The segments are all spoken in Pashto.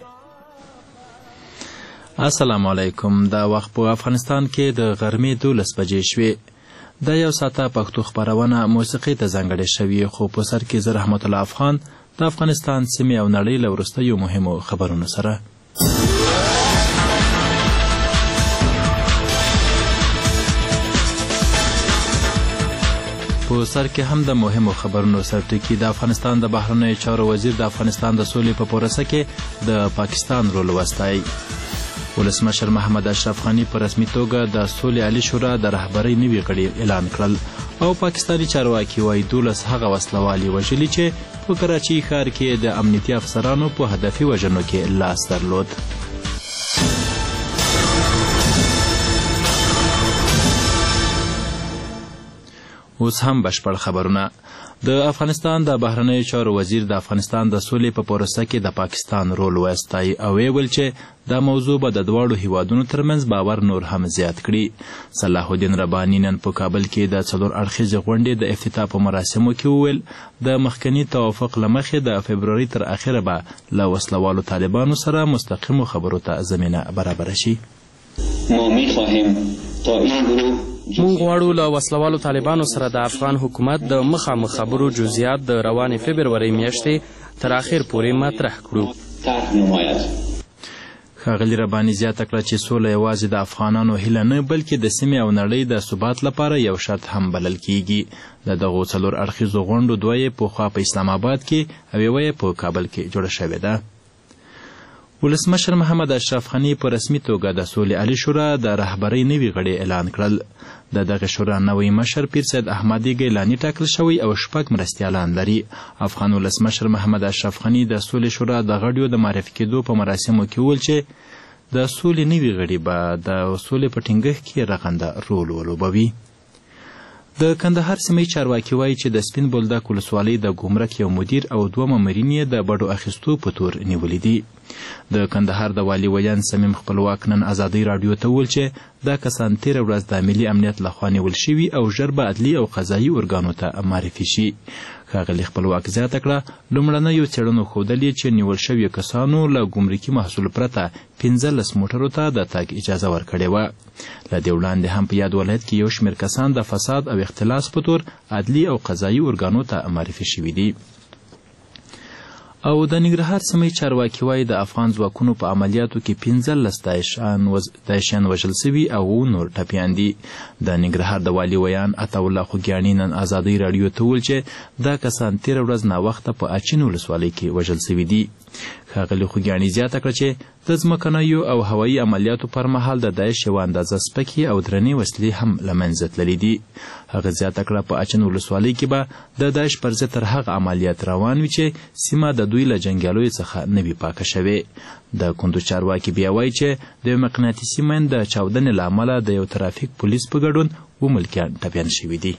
السلام علیکم. دا وخت په افغانستان کې د غرمې 12 بجې شوې. دا یو ساعته پښتو خبرونه موسیقي ته ځانګړې شوې، خو په سر کې زه رحمت الله افغان د افغانستان سیمې او نړۍ له وروستیو مهمو خبرونو سره. په سر کې هم د مهمو خبرونو سرټکی د افغانستان د بهرنیو چارو وزیر د افغانستان د سولې په پروسه کې د پاکستان رول وستایي. ولسمشر محمد اشرف غني په رسمي توګه د سولې عالي شورا د رهبرۍ نوي غړي اعلان کړل، او پاکستاني چارواکي وايي 12 هغه وسلوال وژلي چې په کراچۍ ښار کې د امنیتي افسرانو په هدفي وژنو کې لاس درلود. اوس هم بشپړ خبرونه. د افغانستان د بهرنیو چارو وزیر د افغانستان د سولې په پروسه کې د پاکستان رول وستایي، او ویل چې دا موضوع به د دواړو هیوادونو ترمنځ باور نور هم زیات کړي. صلاح الدین رباني نن په کابل کې د 4 اړخیزې غونډې د افتتاح په مراسمو کې وویل د مخکني توافق له مخې د فبروري تر اخره به له وسلوالو طالبانو سره مستقیمو خبرو ته زمینه برابره شي. ما می‌خواهیم تا این گروه مونږ غواړو له وسلوالو طالبانو سره د افغان حکومت د مخامخ خبرو جزئیات د روانې فبرورۍ میاشتې تر اخر پورې مطرح کړو. ښاغلي رباني زیاته کړه چې سوله یوازې د افغانانو هیله نه، بلکې د سیمې او نړۍ د ثبات لپاره یو شرط هم بلل کیږي. د دغو 4 اړخیزو غونډو 2 یې پخوا په اسلام آباد کې او 1 یې په کابل کې جوړه شوې ده. ولسمشر محمد اشرف غني په رسمي توګه د سولې عالي شورا د رهبرۍ نوي غړي اعلان کړل. د دغه شورا نوی مشر پیر سید احمدي ګیلاني ټاکل شوی او 6 مرستیالان لري. افغان ولسمشر محمد اشرف غني د سولې شورا د غړیو د معرفي کېدو په مراسمو کې وویل چې د سولې نوي غړي به د سولې په ټینګښت کې رغنده رول ولوبوي. د کندهار سیمې چارواکي وایي چې د سپین بولدک ولسوالۍ د ګمرک یو مدیر او 2 مامورین یې د بډو اخیستو په تور نیولي دي. د کندهار د والي ویان صمیم خپلواک نن ازادۍ راډیو ته وویل چې دا کسان تېره ورځ د ملي امنیت لخوا نیول شوي او ژر به عدلي او قضایي ارګانو ته معرفي شي. ښاغلي خپلواک زیاته کړه لومړنیو څېړنو ښودلې چې نیول شویو کسانو له ګمرکي محصول پرته 15 موټرو ته د تګ اجازه ورکړې وه. له دې وړاندې هم په یاد ولایت کې یو شمېر کسان د فساد او اختلاس په تور عدلي او قضایي ارګانو ته معرفي شوي دي. او د ننګرهار سیمې چارواکي وایي د افغان ځواکونو په عملیاتو کې 15 داعشیان وژل سوي او نور ټپیان دي. د ننګرهار د والي ویان عطاالله خوږیاڼي نن ازادۍ راډیو ته وویل چې دا کسان تېره ورځ ناوخته په اچین ولسوالۍ کې وژل سوي دي. ښاغلي خوږیاڼي زیاته کړه چې د ځمکنیو او هوایي عملیاتو پر مهال د داعش یوه اندازه سپکې او درنې وسلې هم له منځه تللي دي. هغه زیاته کړه په اچین ولسوالۍ کې به د داعش پر ضد تر هغه عملیات روان وي چې سیمه د دوی له جنګیالیو څخه نه وي پاکه شوې. د کندوز چارواکي بیا وایي چې د یو مقناطیسي مین د چاودنې له امله د یو ترافیک پولیس په ګډون 2 ملکیان ټپیان شوي دي.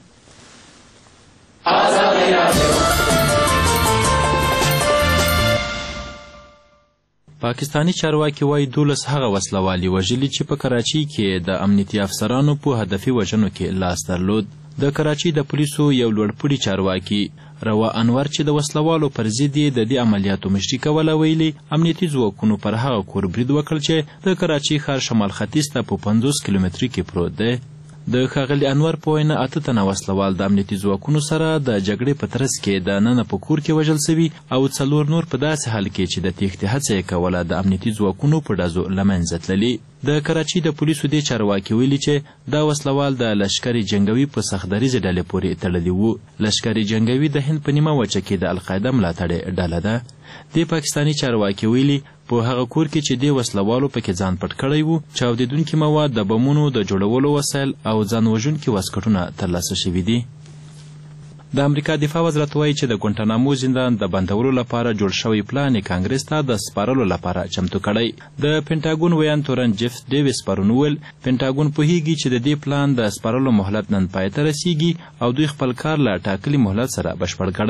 پاکستانی چارواکي وایي 12 هغه وسلوال وژلي چې په کراچۍ کې د امنیتي افسرانو په هدفي وژنو کې لاس درلود. د کراچۍ د پولیسو یو لوړپوړي چارواکي روا انور چې د وسلوالو پر ضد یې د دې عملیاتو مشري کوله ویلي امنیتي ځواکونو پر هغه کور برید وکړ چې د کراچۍ ښار شمال ختیځ ته په 50 کیلومترۍ کې پروت دی. د ښاغلي انور په وینا 8 تنه وسلوال د امنیتي ځواکونو سره د جګړې په ترڅ کې د ننه په کور کې وژل سوي او 4 نور په داسې حال کې چې د تېښتې هڅه یې کوله د امنیتي ځواکونو په ډزو له منځه تللي. د کراچۍ د پولیسو دې چارواکي ویلي چې دا وسلوال د لشکري جنګوي په سختدریزې ډلې پورې تړلي وو. لشکري جنګوي د هند په نیمه وچه کې د القاعده ملاتړې ډله ده. دې پاکستاني چارواکي ویلي په هغه کور کې چې دې وسلوالو پکې ځان پټ کړی وو چاودېدونکي مواد د بمونو د جوړولو وسایل او ځان وژونکي واسکټونه ترلاسه شوي دي. د امریکا دفاع وزارت وایي چې د ګونټانامو زندان د بندولو لپاره جوړ شوی پلان کانګرس ته د سپارلو لپاره چمتو کړی. د پینټاګون ویان تورن جیف ډیویس پرون وویل پینټاګون پوهیږي چې د دې پلان د سپارلو مهلت نن پای ته رسیږي او دوی خپل کار له ټاکلي مهلت سره بشپړ کړی.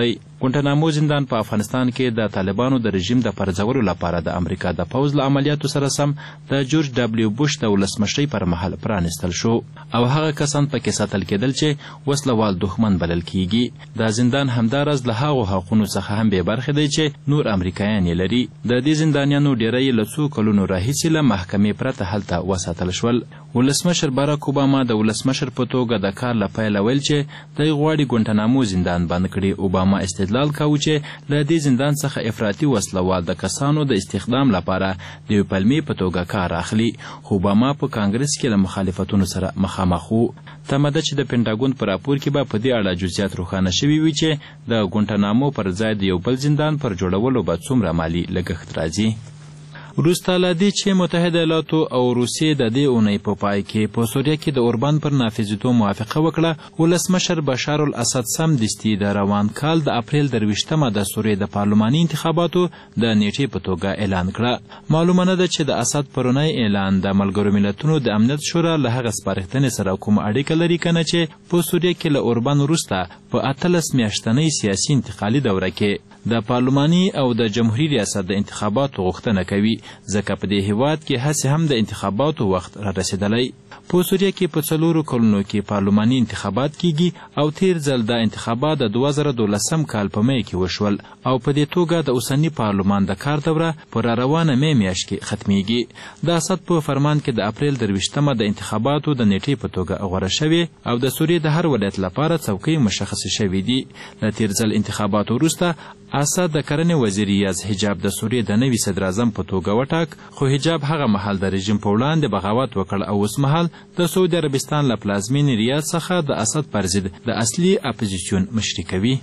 ګونټنامو زندان په افغانستان کې د طالبانو د رژیم د پرځولو لپاره د امریکا د پوځ له عملیاتو سره سم د جورج ډبلیو بوش د ولسمشرۍ پر مهال پرانستل شو او هغه کسان پکې ساتل کېدل چې وسلوال دښمن بلل کیږي. دا زندان همداراز له هغو حقونو څخه هم بې برخې دی چې نور امریکایان یې لري. د دې زندانیانو ډیری له څو کلونو راهیسې له محکمې پرته هلته وساتل شول. ولسمشر باراک اوباما د ولسمشر په توګه د کار له پیله ویل چې دی غواړي ګونټنامو زندان بند کړي. اوباما استدلال کاوه چې له دې زندان څخه افراطي وسلوال د کسانو د استخدام لپاره د یو پلمې په توګه کار اخلي. خو اوباما په کانګرس کې له مخالفتونو سره مخامخ و. تمه ده چې د پینټاګون په راپور کې به په دې اړه جزئیات روښانه شوي وي چې د ګونټنامو پر ځای د یو بل زندان پر جوړولو به څومره مالي لګښت راځي. وروسته له دې چې متحده ایالاتو او روسیې د دې اونۍ په پای کې په سوریه کې د اوربان پر نافذېدو موافقه وکړه، ولسمشر بشار الاسد سمدستي د روان کال د اپریل 23 د سوریې د پارلماني انتخاباتو د نیټې په توګه اعلان کړه. معلومه نه ده چې د اسد پرونی اعلان د ملګرو ملتونو د امنیت شورا له هغه سپارښتنې سره کومه اړیکه لري که نه چې په سوریه کې له اوربان وروسته په 18 میاشتنۍ سیاسي انتقالي دوره کې د پارلماني او د جمهوري ریاست د انتخاباتو غوښتنه کوي، ځکه په دې هیواد کې هسې هم د انتخاباتو وخت را رسېدلی. په سوریه کې په 4 کلونو کې پارلماني انتخابات کیږي او تیر ځل دا انتخابات د 2012 کال په می کې وشول او په دې توګه د اوسني پارلمان د کار دوره په را روانه می میاشت کې ختمیږي. د اسد په فرمان کې د اپریل 23 د انتخاباتو د نیټې په توګه غوره شوې او د سوریې د هر ولایت لپاره څوکۍ مشخص شوې دي. له تیر ځل انتخاباتو وروسته اسد د کرنې وزیر یاز حجاب د سوریې د نوي صدر اعظم په توګه وټاک، خو حجاب هغه مهال د رژیم په وړاندې بغاوت وکړ او اوس مهال د سعودي عربستان له پلازمینې ریاض څخه د اسد پر ضد د اصلي اپوزیسیون مشري کوي.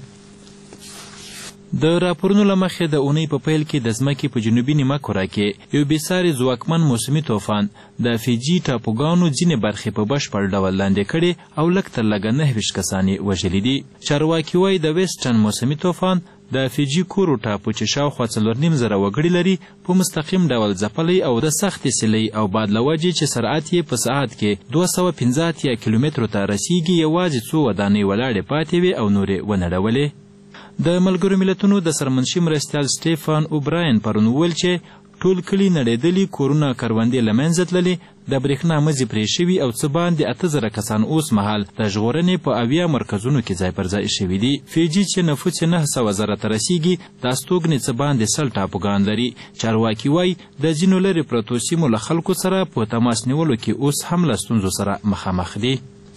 د راپورونو له مخې د اونۍ په پیل کې د ځمکې په جنوبي نیمه کره کې یو بېساري ځواکمن موسمي طوفان د فیجي ټاپوګانو ځینې برخې په بشپړ ډول لاندې کړي او لږ تر لږه 9 کسان یې وژلي دي. چارواکي وایي د ویسټرن موسمي طوفان د فیجي کورو ټاپو چې شاوخوا 4.5 وګړي لري په مستقیم ډول ځپلی او د سختې سیلۍ او باد له وجې چې سرعت یې په ساعت کې 215 کیلومترو ته رسیږي یوازې څو ودانۍ ولاړې پاتې وې او نورې ونړولې. د ملګرو ملتونو د سرمنشي مرستیال سټیفان اوبراین پرون وویل چې ټول کلي نړېدلي، کورونه کروندې له منځه تللي، د برېښنا مزي پرې شوي او څه باندې 8000 کسان اوس مهال د ژغورنې په 80 مرکزونو کې ځای پر ځای شوي دي. فیجي چې نفوس 900,000 ته رسیږي د استوګنې څه باندې 100 ټاپوګان لري. چارواکي وایي د ځینو لرې پرتو سیمو له خلکو سره په تماس نیولو کې اوس هم له ستونزو سره مخامخ دي.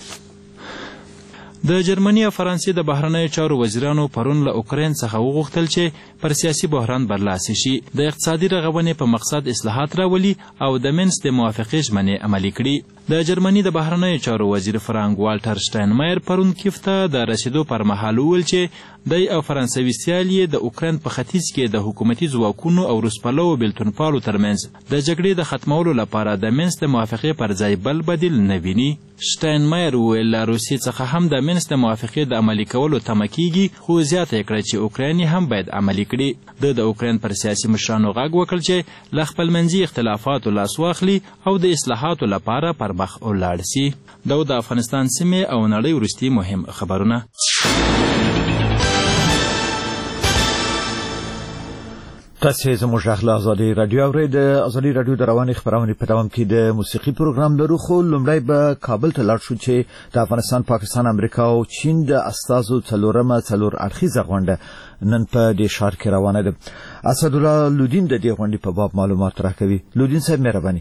د جرمني او فرانسې د بهرنیو چارو وزیرانو پرون له اوکراین څخه وغوښتل چې پر سیاسي بحران برلاسي شي، د اقتصادي رغونې په مقصد اصلاحات راولي او د مینس د موافقې ژمنې عملي کړي. د جرمني د بهرنیو چارو وزیر فرانک والټر شټاینمایر پرون کیف ته د رسیدو پر مهال وویل چې دی او فرانسوي سیال یې د اوکراین په ختیځ کې د حکومتي ځواکونو او روسپلوو بېلتونپالو ترمنځ د جګړې د ختمولو لپاره د مینس د موافقې پر ځای بل بدیل نه ویني. شټاینمایر وویل له روسیې څخه هم د مینس د موافقې د عملي کولو تمه کیږي، خو زیاته یې کړه چې اوکراین هم باید عملي کړي. د اوکراین پر سیاسي مشرانو غږ وکړ چې له خپلمنځي اختلافاتو لاس واخلي او د اصلاحاتو لپاره پر مخ ولاړ سي. د افغانستان سیمې او نړۍ وروستي مهم خبرونه. تاسې زموږ غږ له ازادي راډیو اورئ. د ازادي راډیو د روانې خپرونې په دوام کې د موسیقي پروګرام لرو، خو لومړی به کابل ته لاړ شو چې د افغانستان، پاکستان، امریکا او چین د استازو څلور اړخیزه غونډه نن په دې ښار کې روانه ده. اسدالله لودین د دې غونډې په باب معلومات راکوي. لودین صاحب مهرباني.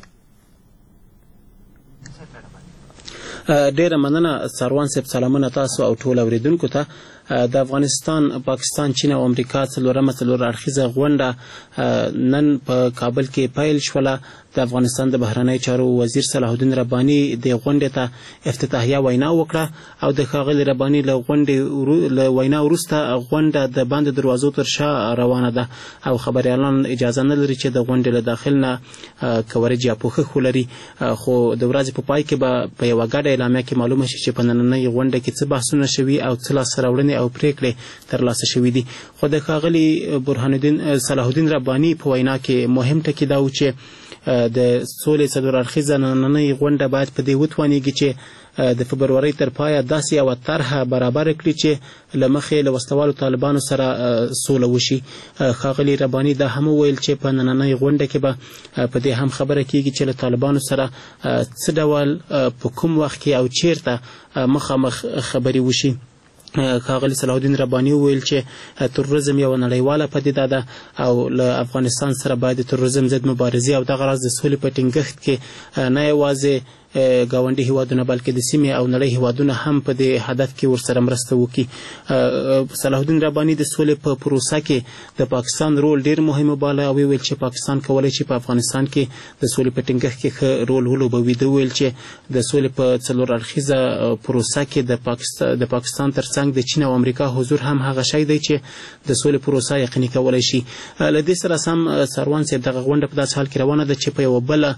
ډیره مننه سروان صاحب، سلامونه تاسو او ټول اوریدونکو ته. د افغانستان، پاکستان، چین او امریکا څلور اړخیزه غونډه نن په کابل کې پیل شوله. د افغانستان د بهرنیو چارو وزیر صلاح الدین رباني د غونډې ته افتتاحیه وینا وکړه او د ښاغلي رباني له غونډې له وینا وروسته غونډه د بند دروازو تر شا روانه ده او خبریالان اجازه نه لري چې د غونډې له داخل نه کورج یا پوښښ ولري. خو د ورځې په پای کې به په یوه ګډه اعلامیه کې معلومه شي چې په نننۍ غونډه کې څه بحثونه شوي او څه لاسته راوړنې او پریکړې ترلاسه شوي دي. خو د ښاغلي صلاح الدین رباني په وینا کې مهم ټکي دا و چې د سولې څلور اړخیزه نننۍ غونډه باید په دې وتوانیږي چې د فبرورۍ تر پایه داسې یوه طرحه برابر کړي چې له مخې له وسلوالو طالبانو سره سوله وشي. ښاغلي رباني دا هم وویل چې په نننۍ غونډه کې به په دې هم خبره کیږي چې له طالبانو سره څه ډول په کوم وخت کې او چیرته مخامخ خبرې وشي. ښاغلي صلاح الدین رباني وویل چې تروریزم یوه نړیواله پدیده ده او له افغانستان سره باید د تروریزم ضد مبارزې او دغه راز د سولې په ټینګښت کې نه یوازې ګاونډي هیوادونه بلکې د سیمې او نړۍ هیوادونه هم په دې هدف کې ورسره مرسته وکړي. صلاح الدین رباني د سولې په پروسه کې د پاکستان رول ډیر مهم وباله او ویل چې پاکستان کولی شي په افغانستان کې د سولې په ټینګښت کې ښه رول ولوبوي. ده ویل چې د سولې په څلور اړخیزه پروسه کې د پاکستان ترڅنګ د چین او امریکا حضور هم هغه شی دی چې د سولې پروسه یقیني کولی شي. له دې سره سم سروان صاحب دغه غونډه په داسې حال کې روانه ده چې په یوه بله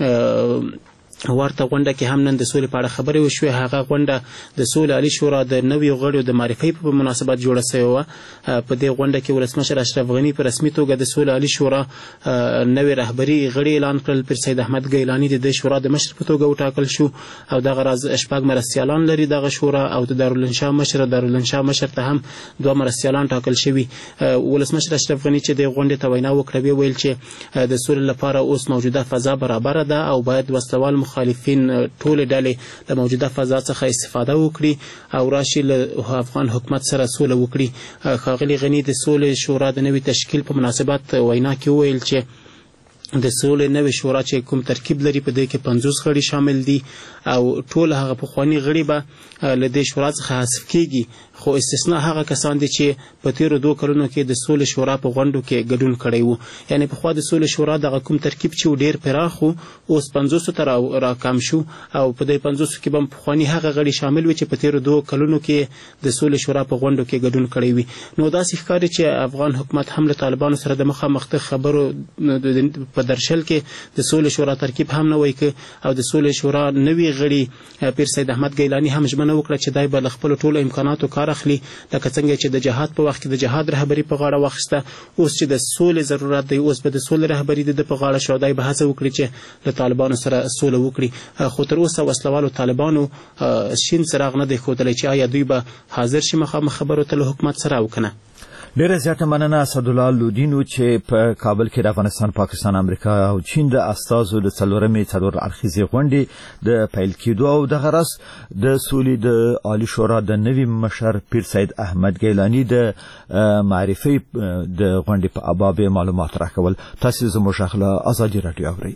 ورته غونډه کې هم نن د سولې په اړه خبرې وشوې. هغه غونډه د سولې عالي شورا د نویو غړیو د معرفۍ په مناسبت جوړه شوې وه. په دې غونډه کې ولسمشر اشرف غني په رسمي توګه د سولې عالي شورا نوې رهبري غړي اعلان کړل. پیر سید احمد ګیلاني د دې شورا د مشر په توګه وټاکل شو او دغه راز شپږ مرستیالان لري دغه شورا او د دارالانشا مشر ته هم دوه مرستیالان ټاکل شوي. ولسمشر اشرف غني چې د غونډې ته وینا وکړه ویل چې د سولې لپاره اوس موجوده فضا برابره ده او باید وسلوال مخالفین ټول ډلې د موجوده فضا څخه استفاده وکړي او راشي له افغان حکومت سره سوله وکړي. ښاغلي غني د سولې شورا د نوي تشکیل په مناسبت وینا کې وویل چې د سولې نوې شورا چې کوم ترکیب لري په دې کې 50 غړي شامل دي او ټول هغه پخواني غړي به له دې شورا څخه حذف کیږي، خو استثناء هغه کسان دي چې په تیرو 2 کلونو کې د سولې شورا په غونډو کې ګډون کړی وو. یعنی په خوا د سولې شورا دغه کوم ترکیب چې ډیر پراخ وو اوس 500 ته را کم شو او په دې 500 کې به پخواني هغه غړي شامل وي چې په تیرو 2 کلونو کې د سولې شورا په غونډو کې ګډون کړی وي. نو داسې ښکاري چې افغان حکومت هم له طالبانو سره د مخامخ خبرو په درشل کې د سولې شورا ترکیب هم نه وای ک او د سولې شورا نوی غړي پیر سید احمد ګیلاني هم ژمنه وکړه چې دای به خپل ټول امکاناتو کار اخلي، لکه څنګه چې د جهاد په وخت کې د جهاد رهبری په غاړه واخیسته، اوس چې د سولې ضرورت دی اوس به د سولې رهبری د په غاړه شو. دای به هڅه وکړي چې له طالبانو سره سوله وکړي، خو تر اوسه وسلوالو طالبانو شین څراغ نه دی ښودلی چې آیا دوی به حاضر شي مخامخ خبرو ته له حکومت سره او کنه. ډیره زیاته مننه اسدالله لودینو چې په کابل کې د افغانستان، پاکستان، امریکا او چین د استازو د څلورمې څلور اړخیزې غونډې د پیل کېدو او د غرض د سولې د عالی شورا د نوي مشر پیر سید احمد ګیلاني د معرفي د غونډې په باب معلومات راکول. تاسو زموږ غږ آزادي رادیو اورئ.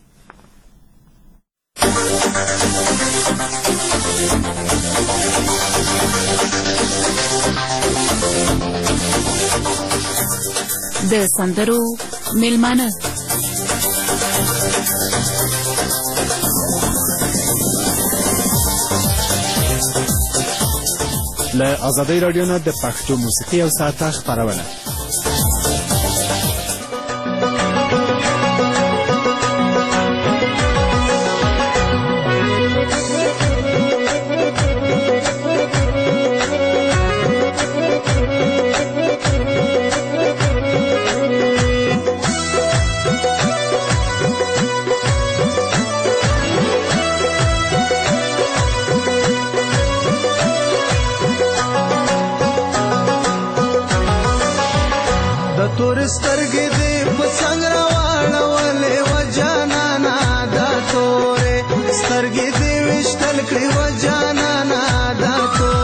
د سندرو میلمانه له آزادۍ رادیو نه د پښتو موسیقي او ساعته خپرونه. سترګې دې په څنګ راواړولې و جانانا دا تورې سترګې دې وشتل کړې و جانانا دا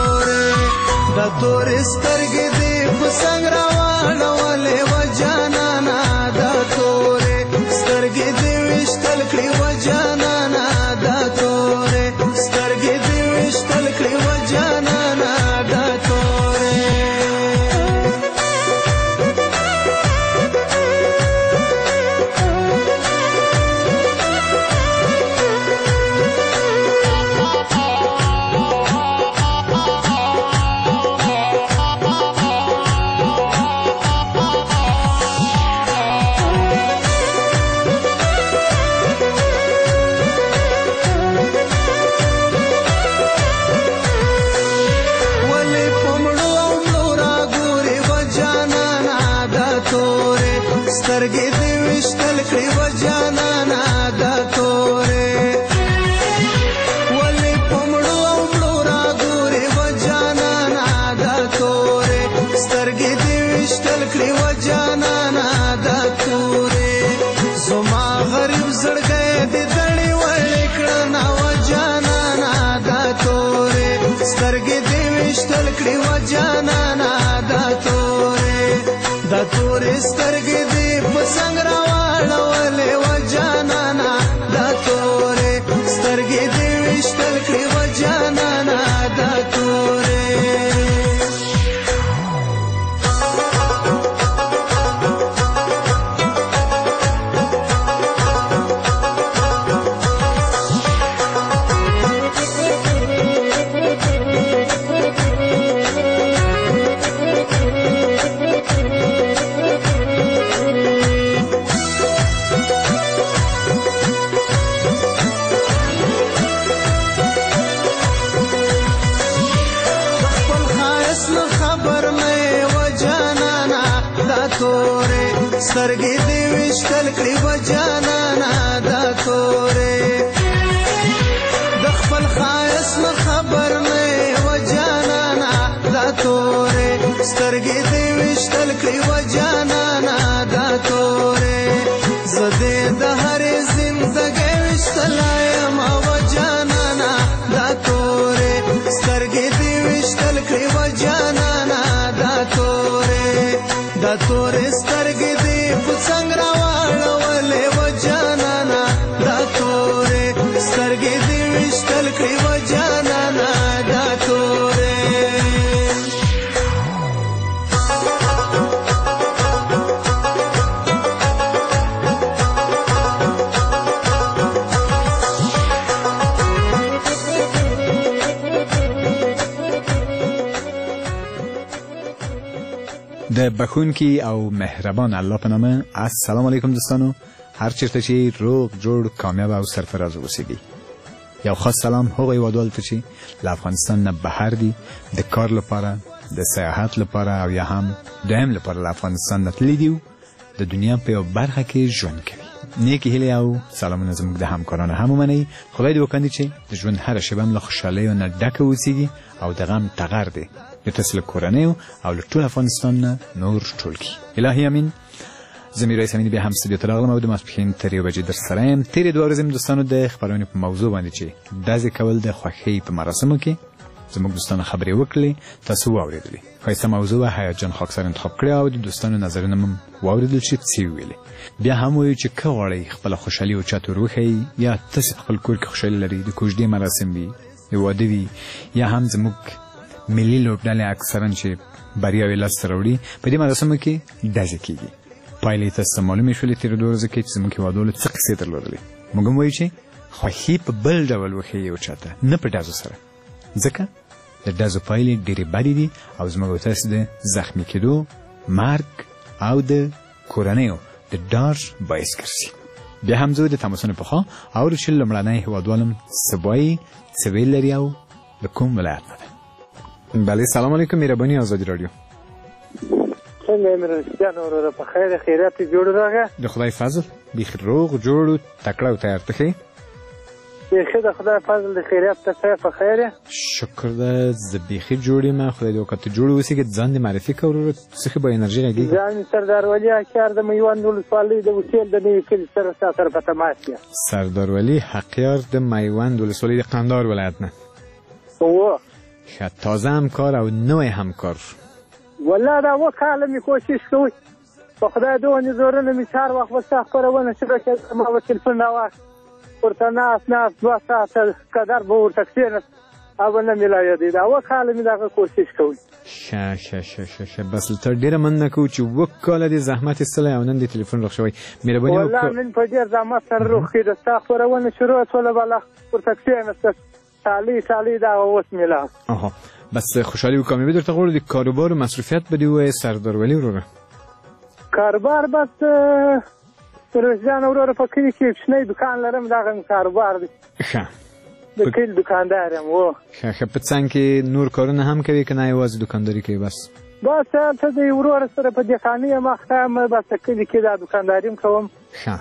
تورې سترګې دې په څنګ راواړولې و جانانا دا تورې سترګې دې وشتل کړې و جانانا دا تورې سترګې دې وشتل کړې و جانانا دا تورې. سترګې دې وشتل کړې و جانانا تورې سترګې دې په څنګ راواړولې و جانانه دا تورې سترګې دې ویشتل کړې و جانانه دا تورې سترګې دې ویشتل کړې و جانانه دا تورې د خپل ښایست نه خبر نه و جانانه دا تورې سترګې دې ویشتل کړې و جانانه دا تورې زه دې د هرې زندګۍ ویشتلی یم و جانانه دا تورې سترګې دې ویشتل کړې و جانانه دا تورې دا تورې سترګې دې په څنګ راواړولې و جانانه دا تورې سترګې دې ویشتل کړې و جانانه دا تورې د بخونکی او مهربان الله په نامه. السلام علیکم دوستانو، هر چیرته چې روغ جوړ کامیاب او سرفراز اوسئ. یو خاص سلام هغه هیوادوالو ته چې له افغانستان نه بهر دي د کار لپاره، د سیاحت لپاره او یا هم دویم لپاره له افغانستان نه تللي دي د دنیا په یو برخه کې ژوند کوي. نیکی هیلې او سلامونه زموږ د همکارانو هم ومنئ. خدای دې وکړي چې د ژوند هره شېبه هم له خوشحالیو نه ډکه اوسیږي او د غم ټغر دی د تاسو له کورنیو او له ټول افغانستان نه نور ټول کړي. الهي امین. زه میرویس امینی بیا هم استودیو ته راغلم او د ماسپښین تر 1 بجې درسره یم. تېرې 2 ورځې مې دوستانو د خپرونې په موضوع باندې چې ډزې کول د خوښۍ په مراسمو کې زموږ دوستانو خبرې وکړلې، تاسو واورېدلې. ښایسته موضوع حیات جان خاکسار انتخاب کړې او د دوستانو نظرونه مو واورېدل چې څه ویلې. بیا هم وایو چې که غواړئ خپله خوشحالي او چا ته وروښیئ یا تاسې په خپل کور کې خوشحالي لرئ، د کوژدې مراسم وي، د واده وي یا هم زموږ ملي لوبډلې اکثرا چې بریاوې لاسته راوړي په دې مراسمو کې ډزې کېږي. پایلې تاسو ته معلومې شولې تېرې 2 ورځو کې چې زموږ هېوادوالو څه قصې درلودلې. موږ هم وایو چې خوښي په بل ډول وښیي یو چا ته، نه په ډزو سره، ځکه د ډزو پایلې ډېرې بدې دي او زموږ او تاسو د زخمي کېدو، مرګ او د کورنیو د ډار باعث ګرځي. بیا هم زه د تماسونو په خوا اورو چې لومړنی هېوادوال هم څه وایي، څه ویل لري او د کوم ولایت نه ده. بله، سلام علیکم. مهرباني آزادي رادیو. څنګه مرستیان وروره په خیر خیرات جوړ راغی؟ د خدای فضل بیخي روغ جوړ تکړه او تیار ته ښې؟ بیخي د خدای فضل د خیرات ته په خیر. شکر ده، زه بیخي جوړ یم. خدای دې وکړه ته جوړ اوسې که ځان دې معرفي کړه وروره، څه ښه به انرژي غږېږي. ځان سردار ولي حقیار د میوند ولسوالۍ د وسیل د نوي کلي سره سره په تماس یم. سردار ولي حقیار د میوند ولسوالۍ د قندهار ولایت نه؟ ښه، تازه همکار او نوی همکار. والله دا 2 کاله مې کوشش کوي، په خدای دومره زورونه مې هر وخت به ستا خپرونه شروع کړه، ما به تلفون راواخیست ورته ناست 2 ساعته قدر به ورته کښېنست او نه مې لا یادېده. 2 کاله مې دغه کوشش کوي. ښه بس ته ډېره مننه کوو چې 2 کاله دې زحمت ایستلی او نن دې تلیفون روغ شوی. مهرباني وکړه. والله نن په ډېر زحمت سره روغ کېده، ستا خپرونه شروع شوله بله ورته کښېنسته سالي دا اوس مې لا. بس خوشحالي و کامیابي درته غواړو. د کاروبار و مصروفیت به دې ووایې سردار ولي وروره. کاروبار بس میرویس جان وروره په کلي کې کوچنی دکان لرم، دغه مې کاروبار دی. ښه، د کلي دکاندار یم. ښه په څنګ کې نور کارونه هم کوي که نه یوازې دکانداري کوي بس؟ بس هلته د وروره سره په دهقاني یم اخته یم، بس د کلي کې دا دکانداري هم کوم. ښه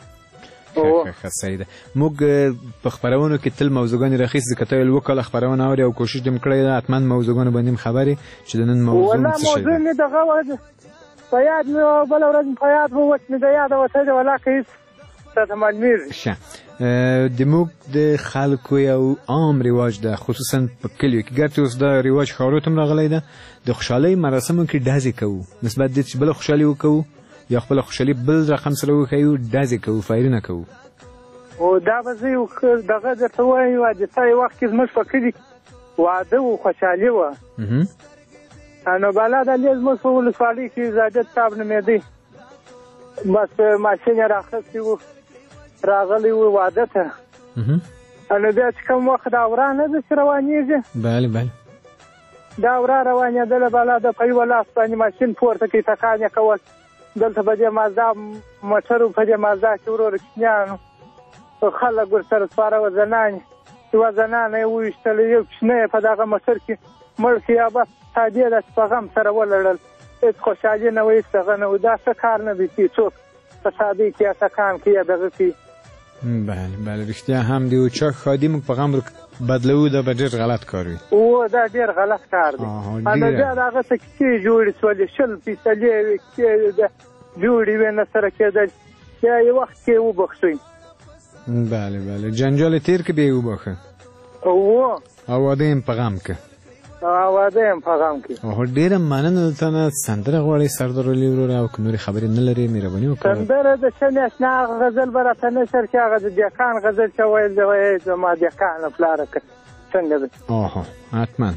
صحیح ده. موږ په خپرونو کې تل موضوعګانې راخیستې، ځکه ته 2 کاله خپرونه اورې او کوشش دې م کړی ده، حتما موضوعګانو باندې م خبرې چې د نن موضوع څه شی ده. والله موضوع مې دغه په یاد مې بله ورځ په یاد ووت مې د یاده وتی ده، ولاکه هېڅ تاته معلومیږي. ښه د موږ د خلکو یو عام رواج ده، خصوصا په کلیو کې، ګرچې اوس دا رواج ښارو ته هم راغلی ده، د خوشحالۍ مراسمو کې ډزې کوو نسبت دې چې بله خوشحالي وکوو یا خپله خوشحالي بل رقم سره وښیو، ډزې کوو، فایرونه کوو. او دا به زه یو دغه درته وایم، حادثه یو وخت کې زموږ په کلي واده و، خوشحالي وه. نو بالا د دې زموږ په ولسوالۍ کې زاهد صاحب نومېدی، بس ماشین یې راخیستی و، راغلی و واده ته. نو بیا چې کوم وخت دا ورا نه ده چې روانېږي، بله بله، دا ورا روانېدله، بالا د په یوه لاس باندې ماشین پورته کوي، ټکان یې کول. دلته په دې مازدا موټر په دې مازدا کې ورور کوچنیانو خلک ورسره سپاره وه، زنانې، یوه زنانه یې وویشتله، یو کوچنی یې په دغه موټر کې مړ کړي، یا بس سادې داسې په غم سره ولړل، هېڅ خوشحالي نه وه، هېڅ هغه نه و. دا ښه کار نه دی چې څوک په سادۍ کې یا ټکان کوي یا دغه کوي. بله بله، رښتیا هم دی. او چا ښادي موږ په غم بدلوو، دا به ډېر غلط کار وي. او دا ډېر غلط کار دی. نو بیا د هغه څه کیسې جوړې شولې، 20 فیصدې کیسې جوړې وې، نه سره کېدل، بیا یې وخت کې وبخښئ. بله بله، جنجال تیر که بیا یې وبخښه، او واده یې په غم که، واده یې په غم کې. ډېره مننه دلته نه. سندره غواړئ سردار علي وروره، او که نورې خبرې نه لرې مهرباني وکړه. سندره د ښه ناشنا هغه غزل به راته نشر کړي، هغه د دهقان غزل چې ویل دی، زما دهقانه پلاره که څنګه دی. حتما.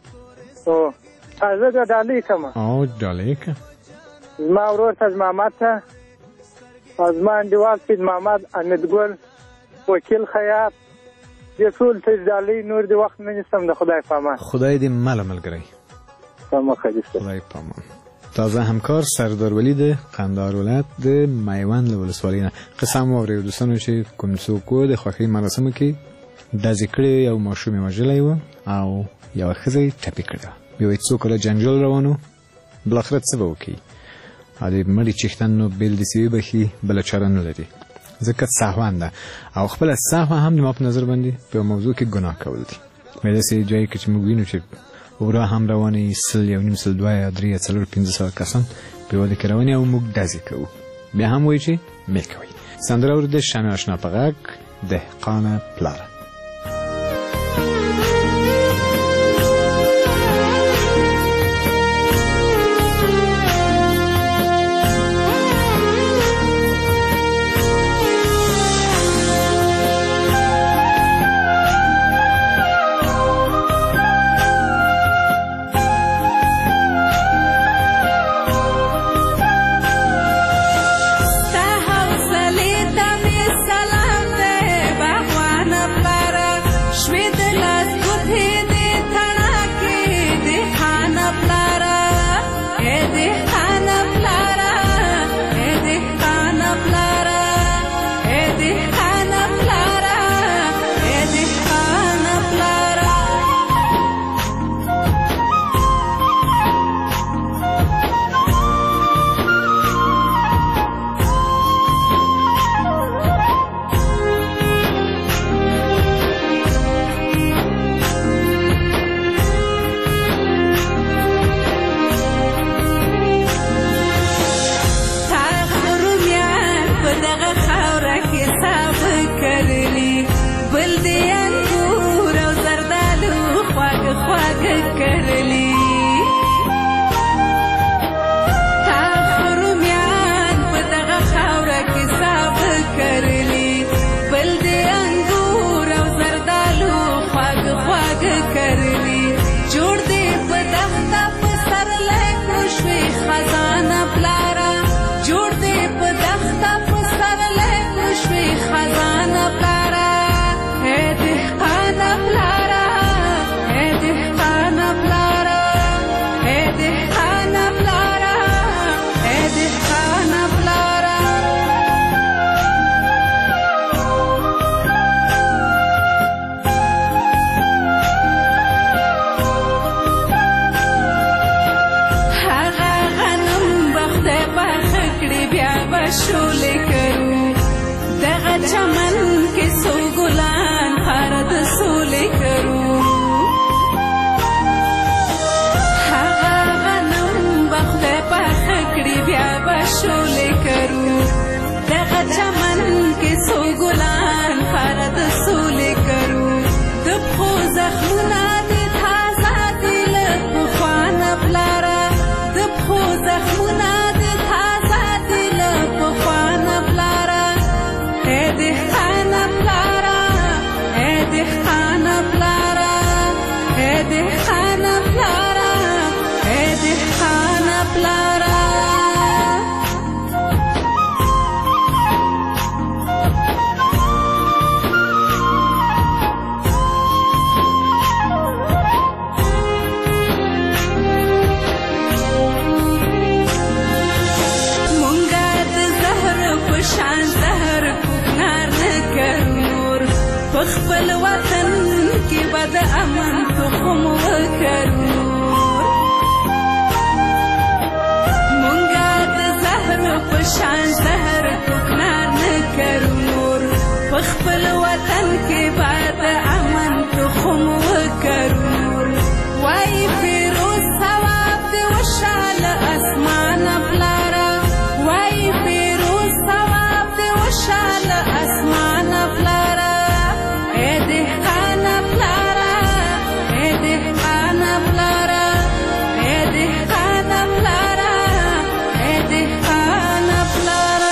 زه د ډالۍ کړم. ډالۍ که زما ورور ته، محمد ته، زما انډیوال سید محمد، امیدګل، وکیل خیاط، دې ټول ته ډالۍ. نور د وخت نه نیسم، د خدای په امان. خدای دې مله ملګری. په مخه دې شه. خدای په امان. تازه همکار سردار ولی د قندهار ولایت د میوند له ولسوالۍ نه قصه مو واورئ دوستانو، چې کوم څوک د خوښۍ مراسمو کې ډزې کړې، یو ماشوم یې وژلی و او یوه ښځه یې ټپي کړې وه. بیا وایي څو کله جنجال روان و، بالاخره څه به وکړي؟ د مړي چښتن نو بېل د سیوې بخي، بله چاره نه لري، ځکه سهوان ده، او خپله سهوه هم زما په نظر باندې په موضوع کې ګناه کول دي. په داسې ځای کې چې موږ وینو چې ورا هم روانې 100 1.5 100 2 یا 3 4 500 کسان په واده کې روانې، او موږ ډزې کوو، بیا هم وایي چې مې کوئ. سندره اورېده، شمع اشنا په غږ، دهقانه پلاره. شولې کرو دغه چمن کې خپل وطن کې به د امن تخم وکرو مونږه د زهر په شان زهر کوکنار نه کرو په خپل وطن کې به د امن تخم وکرو وای فیروز ثواب دې وشاله اسمانه پلاره وای فیروز ثواب دې وشاله اسمانه پلاره اے دهقانه پلاره اے دهقانه پلاره اے دهقانه پلاره اے دهقانه پلاره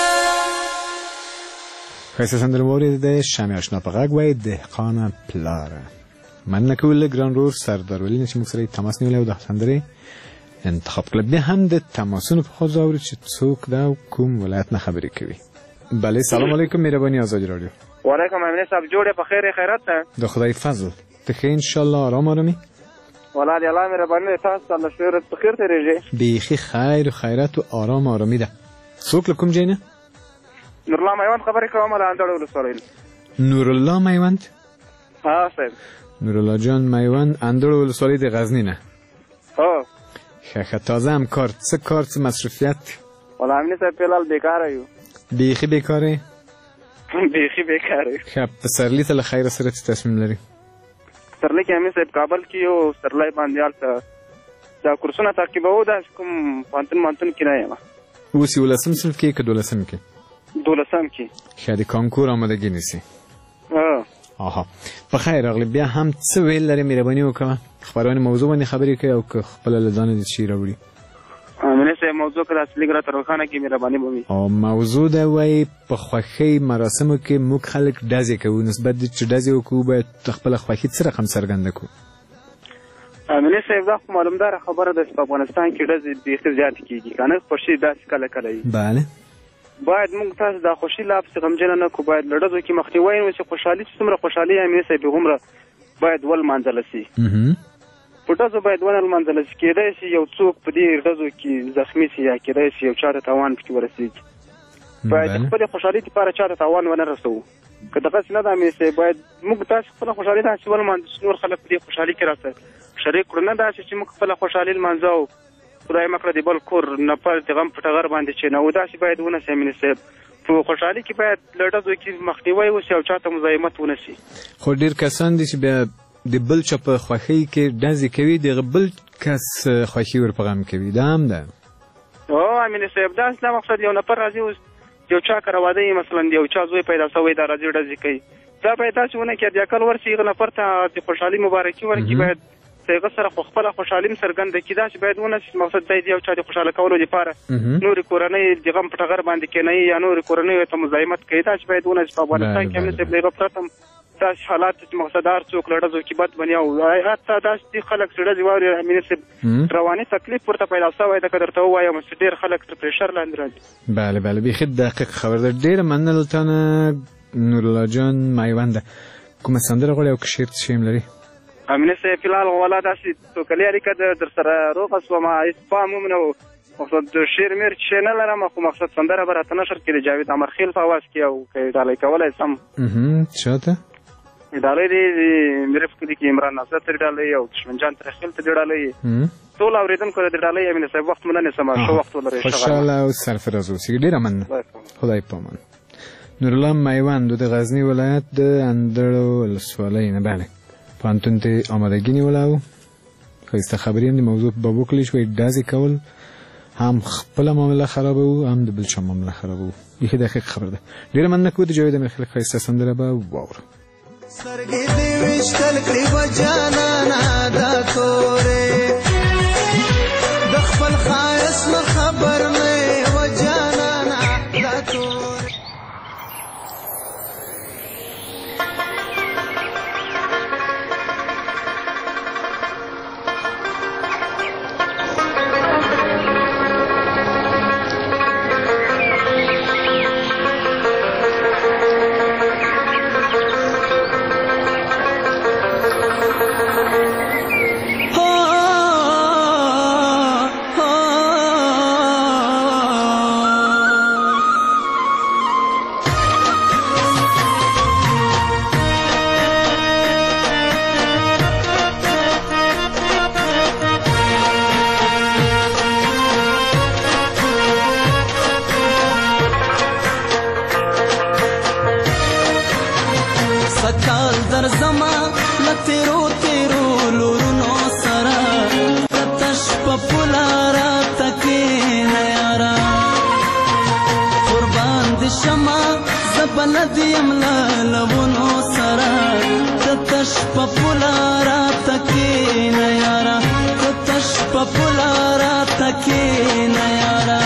ښایسته سندره واورېده د شمع اشنا په غږ وایي دهقانه پلاره مننه کوو له ګران رور سردار ولی نه چې موږ سره تماس نیولی او د سندرې انتخاب کړه بیا هم د تماسونو په خوا اورو چې څوک ده او کوم ولایت نه خبرې کوي بله سلام علیکم مهرباني آزادی رادیو وعلیکم امین صاحب جوړې په خیر خیرات ته د خدای فضل ته ښه انشاءالله آرام آرامي والله د الله مهرباني ده تاسو ته الله شکر په خیر تېرېږي بیخي خیر و خیرات و آرام آرامي ده څوک له کوم ځای نه نورالله میوند خبرې کوم له اندړ ولسوالۍ نورالله میوند ها صاحب نورالله جان میوند اندړ ولسوالۍ د غزني نه هو ښه تازه هم کار څه کار څه مصروفیت والله امین صاحب فیلحال بیکاره یو بیخي بیکاره بیخي بیکاره ښه پسرلي ته له خیره سره څه تصمیم لري پسرلي کې امین صاحب کابل کې یو پسرلی باندې هلته دا کورسونه تعقیبوو داسې کوم پوهنتون کې نه یم اوس 11 صنف کې که 12 کې 12 کې ښه د کانکور آمادګي نیسي آها په خیر راغلی بیا هم څه ویل لري مهرباني وکړه خبرونه موضوع باندې خبرې کوي او که خپل له ځانه د شي راوړي امین صاحب موضوع کړه اصلي ګره تر وخانه کې مهرباني ومي او موضوع دا وای په خوښي مراسمو کې موږ خلک دازې کوو نسبت چې دازې وکړو باید خپل خوښي څه رقم څرګنده کړو امین صاحب دا معلومدار خبره ده په افغانستان کې دازې بیخي زیات کیږي کنه خوشي داسې کله کله بله باید موږ تاسو د خوشي لاب څخه غمجن نه کو باید لړزو کې مخنیوي وي چې خوشحالي څومره خوشحالي امین صاحب هغومره باید ول منځل شي پټازو باید ول منځل شي کېدای شي یو څوک په دې لړزو کې زخمی شي یا کېدای شي یو چاته تاوان پکې ورسېږي باید خپل خوشحالي لپاره چاته تاوان ونه رسوو که دغه څه نه ده امین صاحب باید موږ تاسو خپل خوشحالي داسې ول منځ نور خلک په دې خوشحالي کې راسره شریک کړو نه داسې چې موږ خپل خوشحالي لمانځو خدای مکړه د بل کور نه پر د غم په ټغر باندې چې نه و داسې باید ونه شي امین صاحب په خوشحالي کې باید لړزو کې مخنیوي وشي او چاته مزاحمت ونه شي خو ډېر کسان دي چې بیا د بل چا په خوښۍ کې ډزې کوي د بل کس خوښي ور په غم کوي دا هم ده او امین صاحب داسې نه مقصد یو نفر راځي اوس یو چا کره واده یې مثلا یو چا زوی پیدا شوی دا راځي ډزې کوي دا باید داسې ونه کړي د عقل ورسي هغه نفر ته د خوشحالي مبارکي ورکړي باید هغه سره خپله خوشحالي هم څرګنده کړي داسې باید ونه شي مقصد دی د یو چا د خوشحاله کولو دپاره نورې کورنۍ د غم په ټغر باندې کېنوي یا نورې کورنیو ته مزاحمت کوي داسې باید ونه شي په افغانستان کې امین صاحب د هغه پرته هم داسې حالات چې مقصد هر څوک له ډزو کې بد بني او حتی داسې خلک چې ډزې واوري امین صاحب رواني تکلیف ورته پیدا شوی ده که درته ووایم چې ډېر خلک تر پرېشر لاندې راځي بله بله بیخي دقیق خبر ده ډېره مننه له تا نه نورالله جان میونده کومه سندره غواړې او که شعر څه شی هم لري امین صاحب فیلحال والا داسې توکلي اړیکه در سره روغه شوم هېڅ پام هم نه و مقصد شعر میر چې نه لرم خو مقصد سندره به راته نشر کړي جاوید امرخیل په اواز کې او که ډالۍ کولی سم چاته ډالۍ دی میرف کلي کې عمران ناصر ته ډالۍ او دشمن جان ترخیل ته ډالۍ ټول اورېدونکو ته ډالۍ امین صاحب وخت مو نه نیسم ښه وخت ولرئ خوشحاله او سرفراز اوسئ ډېره مننه خدای پامان نورالله میوند د غزني ولایت د اندړ ولسوالۍ نه بله پوهنتون ته آمادګي نیولی و ښایسته خبرې هم د موضوع په باب وکړلی شوی ډزې کول هم خپله معامله خرابه و هم د بل چا معامله خرابه و بیخي دقیق خبر ده ډېره مننه کوو د جاوید امیرخیل ښایسته سندره به واورو سترګې دې ویشتل کړي و جانانه دا تورې د خپل ښایست نه خبر نه و جانانه دا تورې زبلد یم لونو سره تتش په پولارا تکینه یارا تتش په پولارا تکینه یارا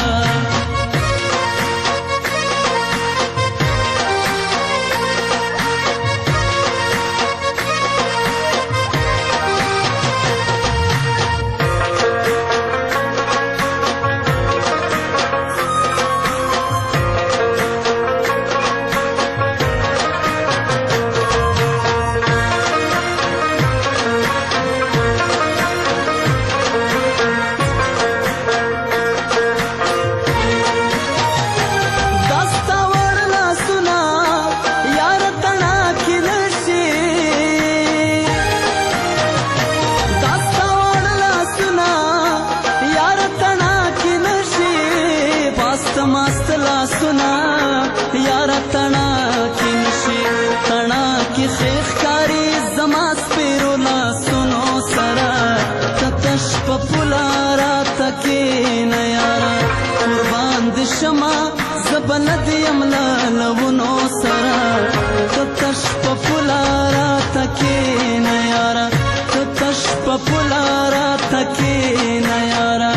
زبلد یم لونو سره تتش په پولارا تکینه یارا تتش په پولارا تکینه یارا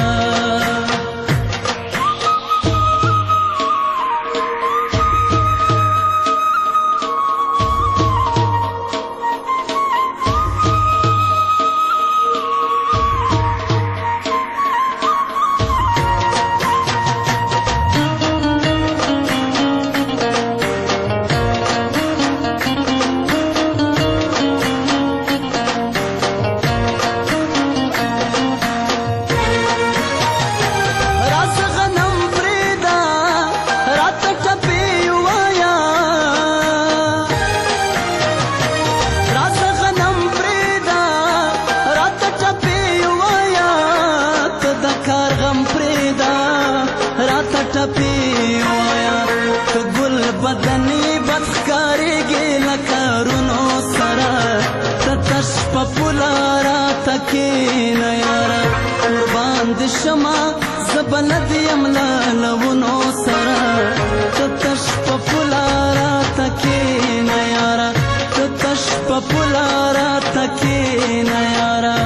تکینه یارا قربان د شما زبلد یم لونو سره تتش په پولارا تکینه یارا تتش په پولارا تکینه یارا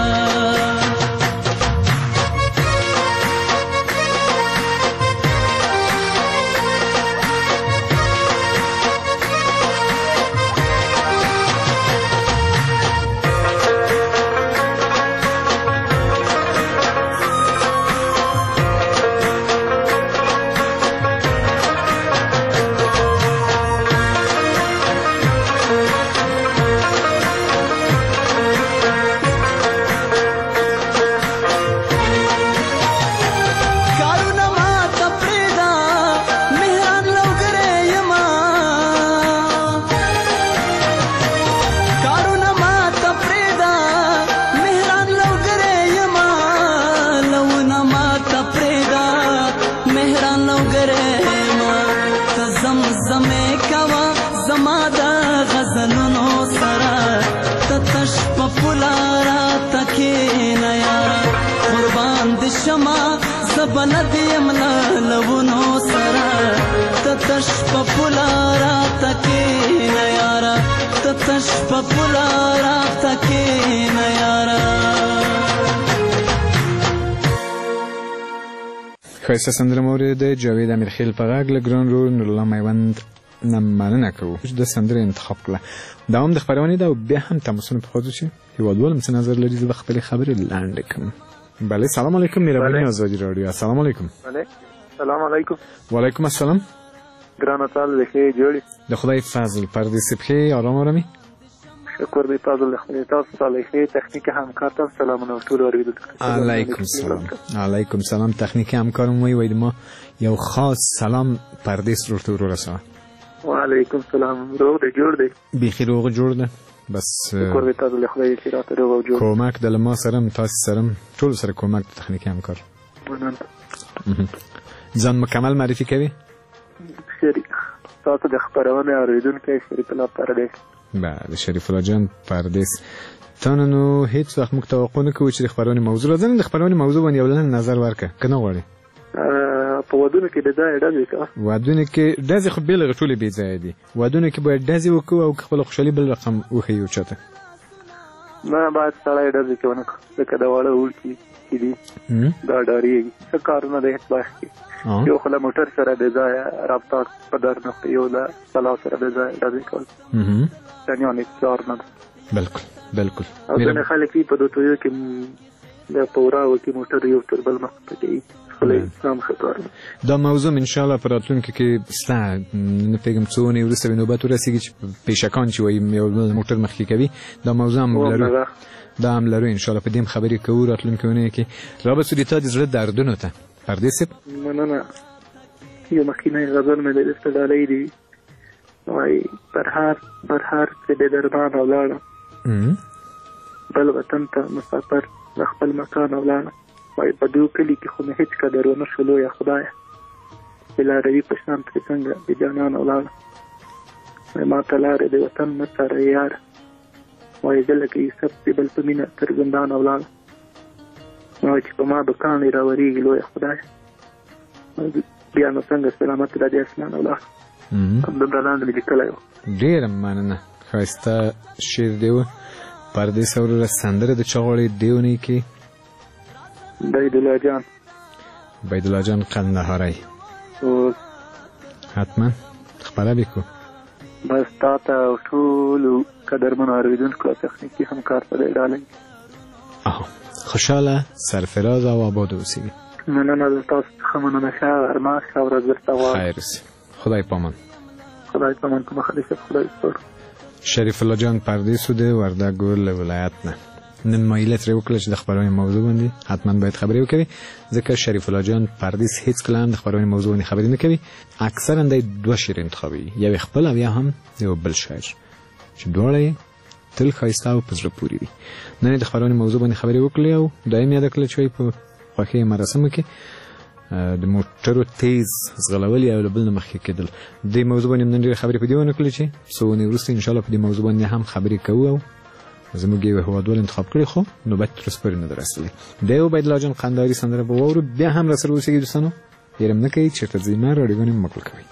زبلد یم لونو سره تتش په پولارا تکینه یارا تتش په پولارا تکینه یارا ښایسته سندره مورد جاوید امیرخیل په غږ له ګران ورور نورالله میوند نه مننه کوو د سندرې انتخاب کړه دوام د خپرونې ده او بیا هم تماسونه په خواږه شي هیوادوال هم څه نظر لري زه به خپلې خبرې لنډې کړم بله سلام علیکم مهرباني آزادی رادیو السلام علیکم سلام علیکم وعلیکم السلام ګرانه تاسو د ښې جوړې د خدای فضل پردیسي پښې آرام آرامي شکر دی تاسو د خدای تاسو صالحې تخنیک همکار تاسو سلامونه ټول اوریدونکو علیکم سلام علیکم سلام تخنیک همکار مو وي ما یو خاص سلام پردیس ورته ورسوه وعلیکم سلام روغ دی جوړ دی بیخي روغ جوړ دی بس شکر دی تاسو له خدای چې راته روغ جوړ کومک د لما سره تاسو سره ټول سره کومک تخنیکی همکار ځان مکمل معرفي کوي تاسو د خبرونه اوریدونکو شریف الله پردیس بله شریف الله جان پردیس تاسو نو هیڅ وخت موږ توقع نه کوو چې د خبرونه موضوع راځي د خبرونه موضوع باندې ولنه نظر ورکړه کنه غواړي په ودو وادونه کې د ځای ډزې کوه وادونه کې ډزې خو بېلغې ټولې بې ځایه دي وادونه کې باید ډزې وکړو او خپله خوشحالي بل رقم وښیو چاته نه باید سړی ډزې کې ونه کړو ځکه د واړه وړکي چې دي دا ډارېږي څه کارونه د اطلاق کې یو خو له موټر سره بې ځایه رفتار په در نه کړي یو له سلا سره بې ځایه ډزې کول یعنې اقتدار نه ده بالکل او ځینې خلک په دوتویو کې د په وراو کې موټر یو تر بل مخته کوي دا موضوع ان شاء الله په راتلونکي کې ستا نه پیغام څونه ورسره نوبت ورسیږي چې پیشکان چې وایي یو موټر مخکې کوي دا موضوع هم لرو دا هم لرو ان شاء الله په دې خبرې کوو راتلونکي ونه کې را به سودی تا د زړه دردونو ته پردې سپ مننه یو مخکینی غزل مې د استدلالۍ دی وایي برهار چې د دربان ولاړه بل وطن ته مسافر د خپل مکان ولاړه وای په دې کلی کې خو نه هیڅ قدر ونه شلو یا خدای بلا روي په شان تر څنګه د جانان ولاړه وای ما تلاره د وطن نه سره یار وای دل کې یوسف دی بل په مینه تر زندان ولاړه وای چې په ما بکانې راورېږي لوی خدای بیا نو څنګه سلامت را دې اسمان ولاړه همدومره لاندې مې لیکلی و ډېره مننه ښایسته شعر دی و پردیس وروره سندره د چا غواړې دې اونۍ کې بیدالله جان قندهاری حتما خبره بکو بس تا ته او ټولو قدرمنو اورېدونکو تخنیکي همکار ته د ډالۍ خوشحاله سرفراز او آباد اوسیږي مننه د تاسو څخه مننه ښه غرمه ښه ورځ درته غواړم خیر اوسې خدای پامان په مخه دې شه خدای سپارو شریف الله جان پردیس ده وردګ له ولایت نه نن مایله ترې وکړه چې د خبرونې موضوع باندې حتما باید خبرې وکړي ځکه شریف الله جان پردیس هیڅ کله هم د خبرونې موضوع باندې خبرې نه کوي اکثرا د دوه شعر انتخابوي یو خپل او یا هم یو بل شاعر چې دواړه تل ښایسته او په زړه پورې دي نن د خبرونې موضوع باندې خبرې وکړې او دایم یاد کړل چې په خوښۍ مراسمو کې د موټرو تیز ځغلول یا له بل نه مخکې کېدل دې موضوع باندې نن ډېرې خبرې په دې ونه کړلې چې څو ونې وروسته انشاءالله په دې موضوع باندې هم خبرې کوو او زموږ یو هیوادوال انتخاب کړی خو نوبت تر اوسه پورې نه ده رسېدلی د یو بیدالله جان قندهاري سندره به واورو بیا هم راسره اوسېږئ دوستانو هېر هم نه کوئ چېرته ځئ مه راډیوګانې مه مقل کوئ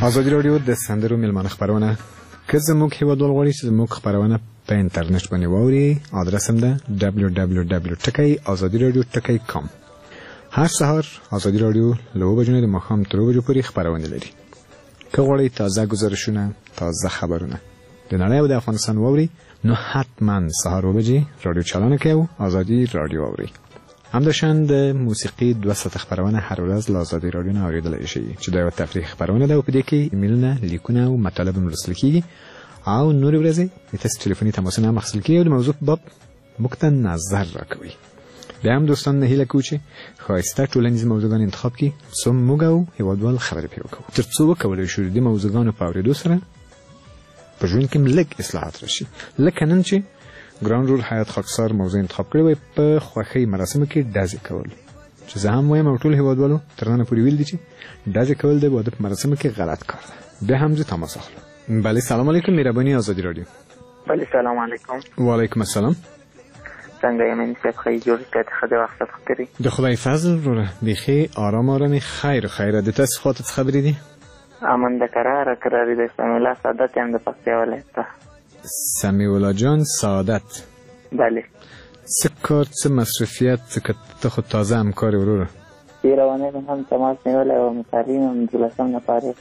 ازادي رادیو د سندرو میلمانه خبرونه که زموږ هیوادوال غواړي چې زموږ خبرونه په انټرنیټ باندې واوري آدرس هم ده www.azadiradio.com. هر سهار ازادي رادیو له 9 بجو د ماښام تر 2 بجو پورې خبرونه لري. که غواړئ تازه گزارشونه، تازه خبرونه د نړۍ او د افغانستان واوري نو حتما سهار 9 بجې رادیو چالانه کړئ او ازادي رادیو واورئ. همداشان د موسیقي 2 ساعته خبرونه هر ورځ له ازادي رادیو نه اورېدلی شئ چې دا یوه تفریحي خبرونه ده او په دې کې ایمیلونه، لیکونه او مطالب هم لوستل کېږي او نورې ورځې د تاسو ټلیفوني تماسونه هم اخیستل کېږي او د موضوع په باب موږ ته نظر راکوئ. بیا هم دوستان نه هیله کوو چې ښایسته ټولنیز موضوعګان انتخاب کړي څو موږ او هیوادوال خبرې پرې وکړو تر څو وکولی شو د دې موضوعګانو په اورېدو سره په ژوند کې لږ اصلاحات راشي. لکه نن چې ګران رول حیات خاکسار موضوع انتخاب کړی وای په خوښۍ مراسمو کې ډزې کول، چې زه هم وایم او ټول هیوادوالو تر ننه پورې ویل دي چې ډزې کول د واده په مراسمو کې غلط کار ده. بیا هم زه تماس اخلم. بله سلام علیکم، مهرباني ازادي رادیو. بله سلام علیکم. وعلیکم السلام. څنګه یې مې صاحب خی جوړ کړه خدای وخت خبرې د خدای فضل وروره بیخي آرام خیر د تاسو خاطر خبرې دي امن د قرار د سمیع الله سعادت هم د پکتیا ولایت. سمیع الله جان سعادت. بله. څه کار څه مصرفیت که ته خود تازه همکار وروره؟ روانه هم تماس نیولی و مصاریم هم 12 نفره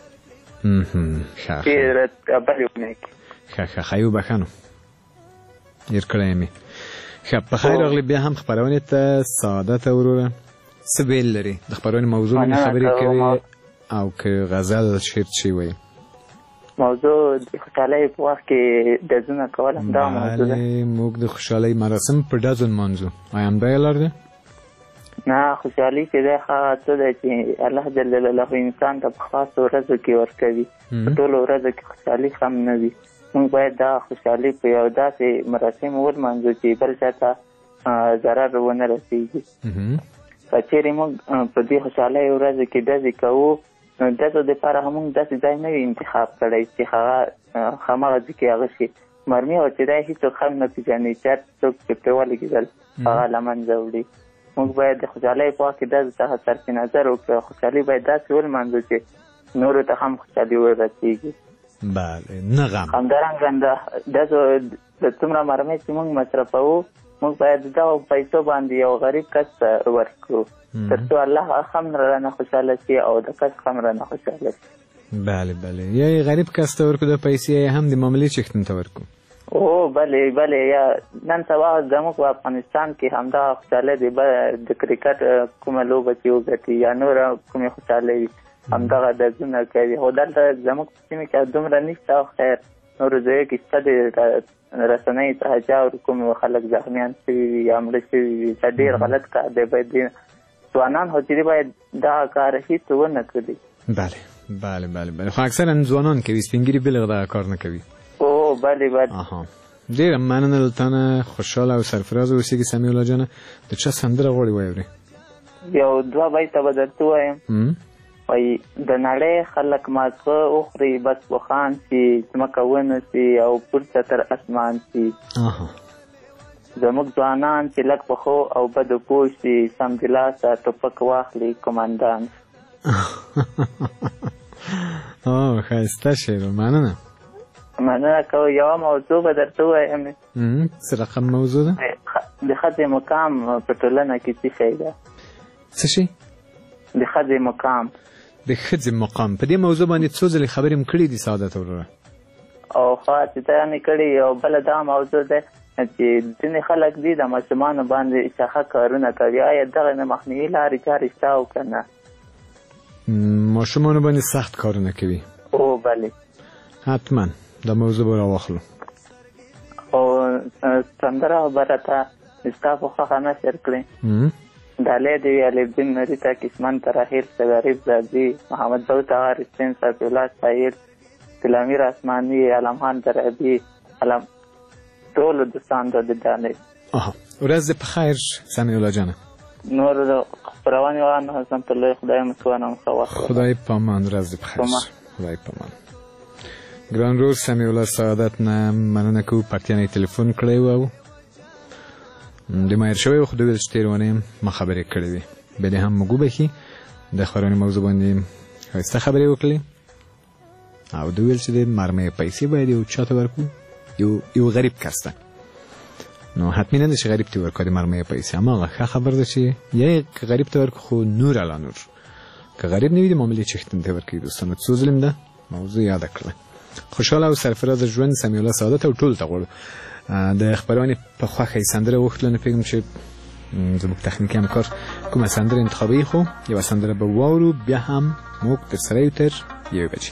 خیو بخنو ایر کړی مې. په خیر راغلی. بیا هم خبرونه ته سعادت وروره څه بیل لري د خبرونې موضوع نه خبرې کوي او که غزل شعر چی وایي؟ موضوع د خوشحالۍ په وخت کې ډزونه کول هم دا موضوع ده. موږ د خوشحالۍ مراسم په ډزو نمانځو. آیا همدا یې لار ده؟ نه، خوشحالي چې دی هغه څه ده چې الله جل جلاله انسان ته په خاصو ورځو کې ورکوي. په ټولو ورځو کې خوشحالي هم نه وي. موږ باید دا خوشحالي په یو داسې مراسم ولمانځو چې بل چا ته ضرر ونه رسېږي. که چېرې موږ په دې خوشحالۍ ورځو کې ډزې کوو نو دغه دپاره هم موږ داسې ځای نه وي انتخاب کړی چې هغه هماغه ځای کې هغه شي مرمي او چې دی هېڅوک هم نه پېژني چې هر څوک چې پرې ولګېدل هغه له منځه وړي. موږ باید د خوشحالۍ په وخت کې داسې څخه صرف نظر وکړو. خوشحالي باید داسې ولمانځو چې نورو ته هم خوشحالي ورسېږي. بله، نه غم. همدارنګه د څومره مرمۍ چې موږ مصرفوو موږ باید د دغو پیسو باندې یو غریب کس ته ورکړو تر څو الله هم رانه خوشحاله شي او د کس هم رانه خوشحاله شي. بله یا غریب کس ته ورکړو د پیسې هم د معاملې چښتن ته ورکړو. او بله یا نن سبا زموږ په افغانستان کې همدا خوشحاله دی د کرکټ کومه لوبه چې وګټي یا نور کومې خوشحاله وي همدغه ډزونه کوي. خو دلته زموږ په سیمه کې دومره نشته. او خیر نورو ځایو کې شته د رسنیو څخه چې اورو کوم خلک زخمیان شوي وي یا مړه شوي وي. دا ډېر غلط کار دی. باید ځوانان خو چې باید دغه کار هېڅ ونه کړي. بله خو اکثرا ځوانان کوي، سپین ږیري بلغ دغه کار نه کوي. او بله ډېره مننه له تا نه. خوشحاله او سرفراز اوسېږي سمیع الله جانه. د چا سندره غواړې واورې؟ یو 2 بیته به درته ووایم. وایي د نړۍ خلک مازغه وخوري بس وخان سي ځمکه ونسي او پورته تر اسمان سي. زموږ ځوانان چې لږ پخو او بدو پوه سي سمدلاسه ټوپک واخلي قمندان. ښایسته شعر. مننه کوم. یوه موضوع به درته ووایم. څه رقم موضوع ده؟ د ښځې مقام په ټولنه کې څه شی ده؟ څه شی؟ د ښځې مقام. د ښځې مقام په دې موضوع باندې څو ځلې خبرې م کړي دي سعادت وروره؟ او خاص ته مې کړي. او بله دا موضوع ده چې ځینې خلک دي د ماشومانو باندې شاخه کارونه کوي. آیا دغه نه مخنیوي لارې چارې شته او که نه؟ ماشومانو باندې سخت کارونه کوي؟ او بله حتما دا موضوع به راواخلو. او سندره به راته ستا په خوښه نشر کړې. دالی دیوی الدین نریتا کسمان تراحیر سگاریب زادی محمد داود آغا رسین صافی الله سایل سلامیر آسمانی علمان درعبی علم ټول دوستان د دانې. ورځ په خیر سمیع الله جانه. نور خبروانی وانه حسن طلعی خدای مسوانم خواست. خدای پامان. ورځ په خیر. خدای پامان. ګران روز سمیع الله سعادت نه مننه کوو. پکتیانه تلیفون کړی و د مایر شوی و خو دوی چې تېر ونې ما خبرې کړې وې. بیا دې هم موږ وبښي د خبرونې موضوع باندې ښایسته خبرې وکړې او دوی ویل چې د مرمۍ پیسې باید یو چاته ورکو، یو غریب کس ته. نو حتمی نه ده چې غریب ته ورکو د مرمۍ پیسې، اما ښه خبر ده چې یا غریب ته ورکو خو نور علا نور، که غریب نه وي د معاملې چښتن ته ورکوي. دوستانو څو ظلم ده موضوع یاد کړه. خوشحاله او سرفراز ژوند، سمیع الله سعادت او ټول ته غواړو. د خبرونې په خوښه یې سندره وغوښتله، نه پوهېږم چې زموږ تخنیکي همکار کومه سندره انتخابوي، خو یوه سندره به واورو، بیا هم موږ درسره یو تر 1 بجې.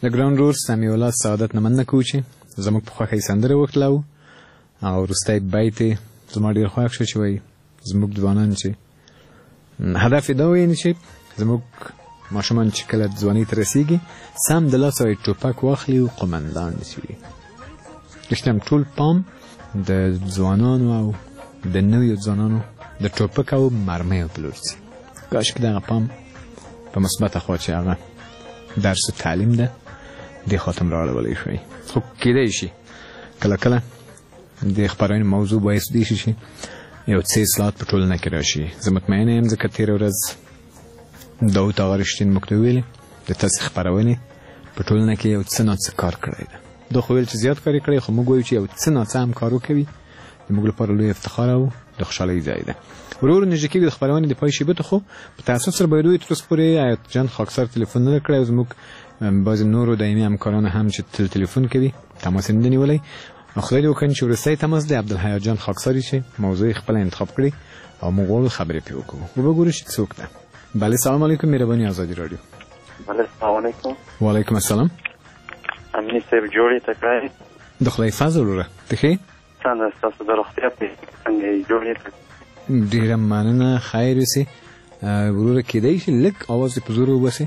د ګران رور سمیع الله سعادت نه مننه کوو چې زموږ په خوښه یې سندره وکړله او وروستی بیت یې زما ډېر خوښ شو چې وایي زموږ ځوانان چې هدف یې دا وایي چې زموږ ماشومان چې کله ځوانۍ ته رسېږي سم د لاسه یې ټوپک واخلي او قمندان شي. رښتیا ټول پام د ځوانانو او د نویو ځوانانو د ټوپک او مرمیو په لور ځي. کاشکې دغه پام په مثبته خوا چې هغه درس تعلیم ده دې خوا ته راوړلی شوی. خو کیدای شي کله کله د خپرونې موضوع باعث دې شي چې یو څه اصلاحات په ټولنه کې راشي. زه مطمئنه یم ځکه تېره ورځ داود آقا رښتین موږ ته وویلې د تاسې خپرونې په ټولنه کې یو څه ناڅه کار کړی ده. دا خو ویل چې زیات کار یې کړی خو موږ وایو چې یو څه ناڅه هم کار وکوي د موږ لپاره لوی افتخار او د خوشحالۍ ځای ده. ورور نږدې کېږي د خپرونې د پای شیبه ته خو په تاسف سره باید وایي تر اوسه پورې حیات جان خاکسار تلیفون نه کړی او زموږ بعضې نورو دایمي همکاران هم چې تلیفون کوي تماس یې نه دی نیولی. خدای دې وکړي چې وروستی تماس دی عبدالحیات جان خاکساري چې موضوع یې خپله انتخاب کړي او موږ غواړو خبرې پرې وکړو. وبګورو چې څوک ده. بله سلام علیکم مهرباني ازادي راډیو. بله سلام علیکم. وعلیکم السلام. امیني صاحب جوړې ته کړی د خدای فضل وروره ته ښې څنګه ستاسو د روغتیا څنګه یې جوړې ته ډېره مننه خیر اوسې وروره کېدای شي لږ اواز دې په زور وباسې.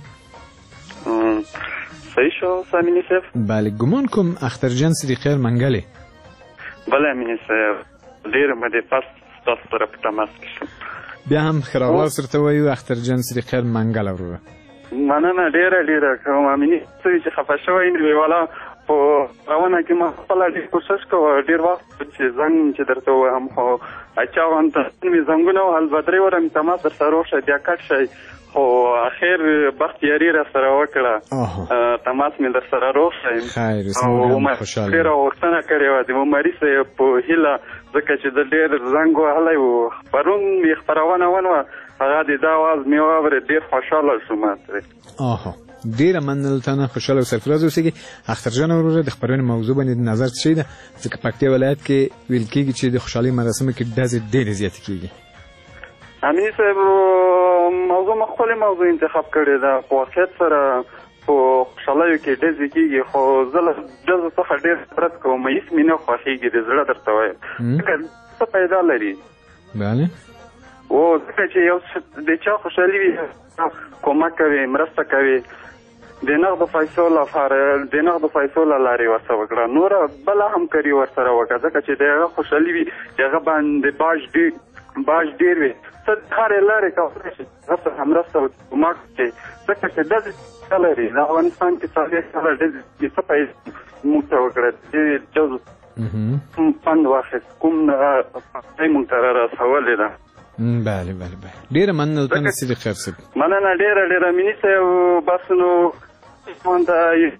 صحیح شو امیني صاحب. بله ګمان کوم اخترجان صدیقیار منګلې. بله امیني صاحب ډېره مدې پس ستاسو سره په تماس کې شم. بیا هم ښه راغلاست ورته وایو اخترجان صدیقیار منګله وروره. مننه ډېره کوم امیني څه چې خفه شوی نه وي والا په روانه کې ما خپله ډېر کوشش کوه ډېر وخت چې زنګ چې درته ووایم خو اچاوم ته مې زنګونه وهل دوه درې وره مې تماس در سره وشی بیا کټ شی خو اخر بختیاري را سره وکړه تماس مې در سره روغ شی او ډېره غوښتنه کړې وه د عمري صاحب په هیله ځکه چې د ډېر زنګ وهلی و پرون مې خپرونه ونوه هغه د دا اواز مې واورېد ډېر خوشحاله شوم ترې. ډېره مننه له نه خوشحاله او سرفراز اوسېږي. اخترجان وروره د خپرونې موضوع باندې د نظر څه شی ده ځکه پکتیا ولایت کې ویل کېږي چې د خوشحالۍ مراسمو کې ډزې ډېرې زیاتې کېږي. امیني صاحب موضوع مو خپلې موضوع انتخاب کړې ده په واقعیت سره په خوشحالیو کې ډزې کېږي خو زه له ډزو څخه ډېر نفرت کوم هېڅ مې نه خوښېږي د زړه درته وایم ځکه څه پیدا لري. بله او ځکه چې یو د چا خوشحالي وي کومک کوي مرسته کوي د نغدو پیسو لپاره د نغدو پیسو له لارې ورسره وکړه نوره بله همکاري ورسره وکړه ځکه چې د هغه خوشحالي وي د هغه باندې باج ډېر وي څه هرې لارې کولی شي هغه سره مرسته کومک کوي ځکه چې ډزې څه لري د افغانستان کې څلوېښت کاله ډزې څه پیسې موږ ته وکړه د جزو فند واخیست کوم پیسې موږ ته را رسولې ده. بله ډېره مننه له تنه صدیق خیر صاحب. مننه ډېره میني صاحب بس نو ته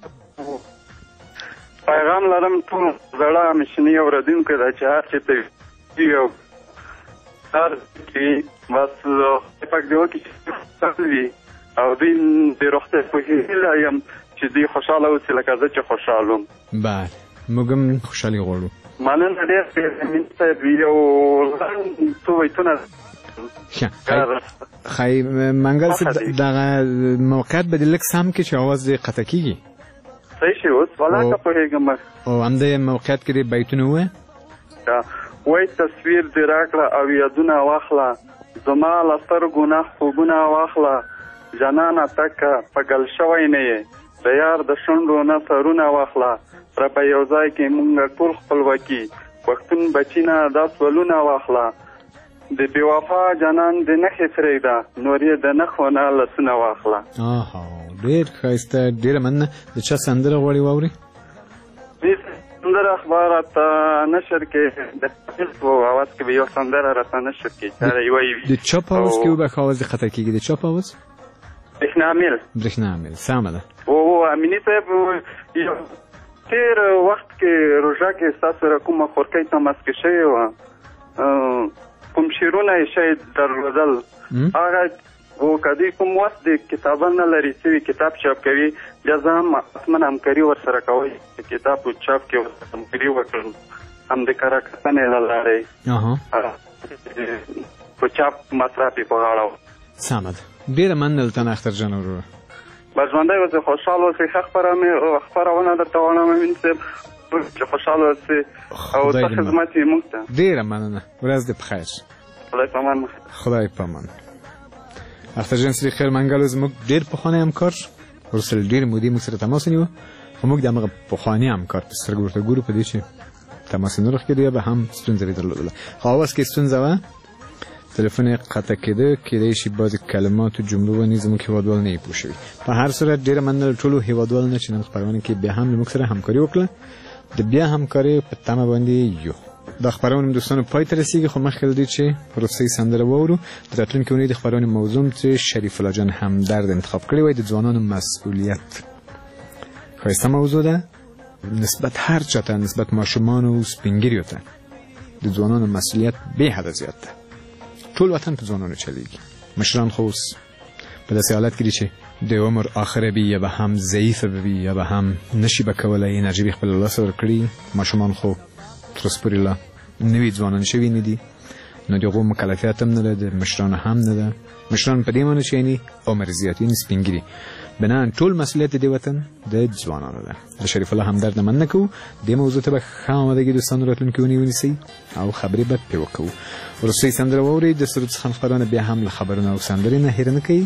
پیغام لرم ټول زړه مشني اورېدونکو ته چې هر چې ته یو هر کې بس پاک دی وکړي او دوی د روغتیا په هیله یم چې دوی خوشحاله اوسي لکه زه چې خوشحاله وم. بله موږ هم خوشحالي غواړو. مننه ډېر میني صاحب یو څو بیتونه خی منګل صاحب دغه موقعیت به دې لږ سم کړي چې اواز دې قطع کېږي. صحیح شي اوس ولا که پوهېږم او همدې موقعیت کې دې بیتونه ووایه. وایي تصویر دې راکړه او یادونه واخله زما له سترګو نه خوبونه واخله جانانه تکه په ګل شوی نه یې د یار د شونډو نه سرونه واخله ربه یو ځای کې مونږ ټول خپلواکي پښتون بچي نه دا سولونه واخله د بې وفا جانان د نښې پرېږده نور یې د نښو نه لاسونه واخله. ډېر ښایسته ډېره مننه. د چا سندره غواړې واورې؟ سندره اخبارات نشر کې د په اواز کې به یو سندره راته نشر کې د چا په اواز کې وبخ اواز دې قطع کېږي د چا په اواز؟ برېښنا عامل سمه ده. امیني صاحب یو تېر وخت کې روژه کې ستاسو سره کومه خورکۍ تماس کې شوې وه کوم شعرونه یې شاید درلودل هغه که دوی کوم وخت د کتابه نه لري سوي کتاب چاپ کوي بیا زه هم حتما همکاري ورسره کوئ چې کتاب په چاپ کې ورسره همکاري وکړم هم د کره کتنې له لارې په چاپ مصرف یې په غاړه سمه ده. ډېره مننه له تا نه اخترجان وروره. به ژوندی اوسئ، خوشحال اوسئ. ښه خپرونه درته وایم امین صاحب چې خوشحال اوسئ او ته خدمت یې موږ ته. ډېره مننه، ورځ دې په خیر. خدای په امان. خدای په امان. اخترجان سری خیر منګلو زموږ ډېر پخوانی همکار وروسته ډېرې مودې موږ سره تماس ونیوه، خو موږ د همغه پخواني همکار په سترګو ورته ګورو په دې چې تماس یې نه راښکېده یا به هم ستونزه یې درلودله. خو اواز کې ستونزه وه، تلفن یې قطع کېده، کېدای شي بعضې کلمات و جملو باندې زموږ هېوادوال نه یې پوه شوي. په هر صورت ډېره مننه ټولو هېوادوالو نه چې نن خپرونه کې بیا هم له موږ سره همکاري وکړه. د بیا همکارۍ په تمه باندې یو دا خپرونه دوستانو پای ته رسیږي، خو مخکې له دې چې وروستۍ سندره واورو د راتلونکې اونۍ د خپرونې موضوع چې شریف الله جان همدرد انتخاب کړې وای د ځوانانو مسئولیت. ښایسته موضوع ده، نسبت هر چا ته، نسبت ماشومانو او سپینګیریو ته د ځوانانو مسئولیت بې حده زیات ده. ټول وطن په ځوانانو چلیږي. مشران خو اوس په داسې حالت کې دي چې د عمر آخره وي، یا به هم ضعیفه به وي، یا به هم نشي به کولی انرژي به خپله لاسه ورکړي. ماشومان خو تر اوسه پورې لا نوي ځوانان شوي نه دي، نو د هغو مکلفیت هم نه ده، د مشرانو هم نه ده. مشران په دې معنی چې یعنې عمر زیات، یعنې سپینګیري. بناً ټول مسئولیت د دې وطن د ځوانانو ده. د شریف الله همدرد نه مننه کوو. دې موضوع ته به ښه آمادګي دوستانو راتلونکې اونۍ ونیسئ او خبرې به پرې وکوو. وروستۍ سندره واورئ، د سرود څخه خپرونه بیا هم له خبرونو او سندرې نه هېره نه کوي.